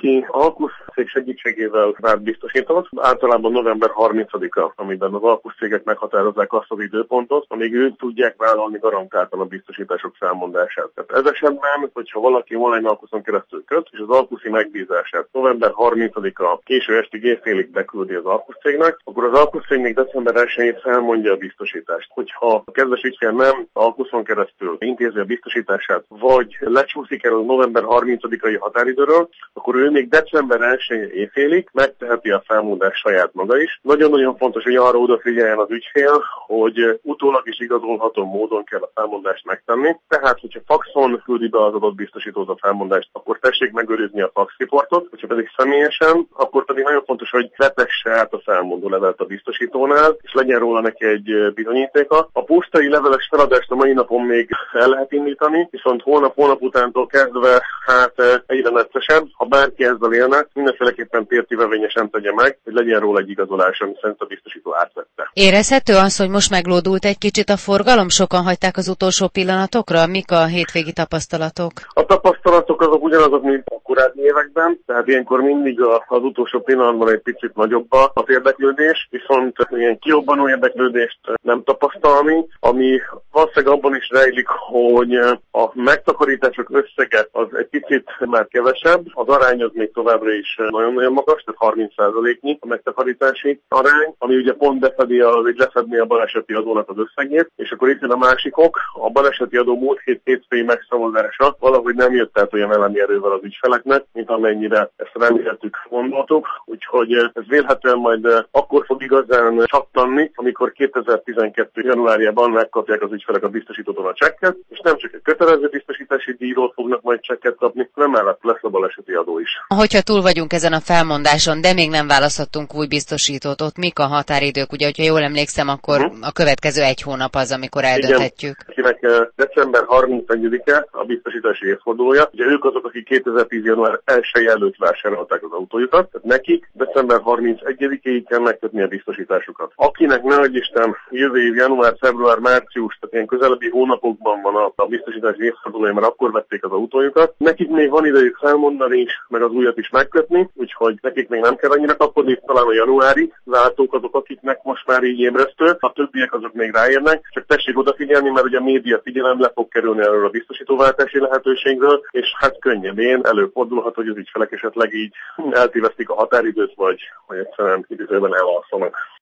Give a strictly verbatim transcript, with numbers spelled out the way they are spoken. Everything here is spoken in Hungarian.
aki alkuszcég segítségével vált biztosított, általában november harmincadika, amiben az alkuszcégek meghatározzák azt az időpontot, amíg ők tudják vállalni garantáltan a biztosítások felmondását. Tehát ez esetben, hogyha valaki online alkuszon keresztül köt, és az alkuszi megbízását november harmincadika késő estig éjfélig beküldi az alkuszcégnek, akkor az alkuszcég még december elsején felmondja a biztosítást. Hogyha a kedves ügyfél nem alkuszon keresztül intézi a biztosítását, vagy lecsúszik el a november harmincadikai határidőről, akkor ő még december elsején éjfélig megteheti a felmondást saját maga is. Nagyon-nagyon fontos, hogy arra odafigyeljen az ügyfél, hogy utólag is igazolható módon kell a felmondást megtenni. Tehát, hogyha faxon küldi be az adott biztosítót a felmondást, akkor tessék megőrizni a faxriportot, hogyha pedig személyesen, akkor pedig nagyon fontos, hogy vetesse át a felmondó levelet a biztosítónál, és legyen róla neki egy bizonyítéka. A postai leveles feladást a mai napon még el lehet indítani, viszont holnap-holnap utántól kezdve hát egyre neccesebb. Ha bárki ezzel élne, mindenféleképpen tértivevényesen tegye meg, hogy legyen róla egy igazolás, ami szerint a biztosító átvette. Érezhető az, hogy most meglódult egy kicsit a forgalom? Sokan hagyták az utolsó pillanatokra? Mik a hétvégi tapasztalatok? A tapasztalatok azok ugyanazok, mint a korábbi években, tehát ilyenkor mindig az utolsó pillanatban egy picit nagyobb az érdeklődés, viszont ilyen kiobbanó érdeklődést nem tapasztalni, ami valószínűleg abban is rejlik, hogy a megtakarítások összege az egy picit már kevesebb, az arány az még továbbra is nagyon-nagyon magas, tehát harminc százaléknyi a megtakarítási arány, ami ugye pont befedi a, vagy lefedni a baleseti adónak az összegét, és akkor itt jön a másikok, a baleseti adó múlt hét hétfői megszavazása valahogy nem jött át olyan elemi erővel az ügyfeleknek, mint amennyire ezt reméltük, gondoltuk, úgyhogy ez vélhetően majd akkor fog igazán csattanni, amikor kétezer-tizenkettő januárjában megkapják az ügyfelek a biztosítótól a csekket, és nem csak egy kötelező biztosítási díjról fognak majd csekket kapni, hanem mellett lesz a baleseti adó is. Hogyha túl vagyunk ezen a felmondáson, de még nem választottunk új biztosítót, ott mik a határidők? Ugye, hogyha jól emlékszem, akkor uh-huh. a következő egy hónap az, amikor eldönthetjük. Igen, akinek december harmincegyedike a biztosítási évfordulója, ugye ők azok, akik kétezer-tíz január elsője előtt vásárolták az autójukat, tehát nekik december harmincegyedikéig kell megkötni a biztosításukat. Akinek nehogy Isten jövő év január, február, március, tehát ilyen közelebbi hónapokban van a, a biztosítási évfordulója, mert akkor vették az autójukat, nekik még van idejük felmondani is, meg az újat is megkötni, úgyhogy nekik még nem kell annyira kapkodni, talán a januári váltók azok, akiknek most már így ébresztő, a többiek azok még ráérnek, csak tessék odafigyelni, mert ugye a média figyelem le fog kerülni erről a biztosítóváltási lehetőségről, és hát könnyedén előfordulhat, hogy az ügyfelek esetleg így eltévesztik a határidőt, vagy, vagy egyszerűen időben elalszanak.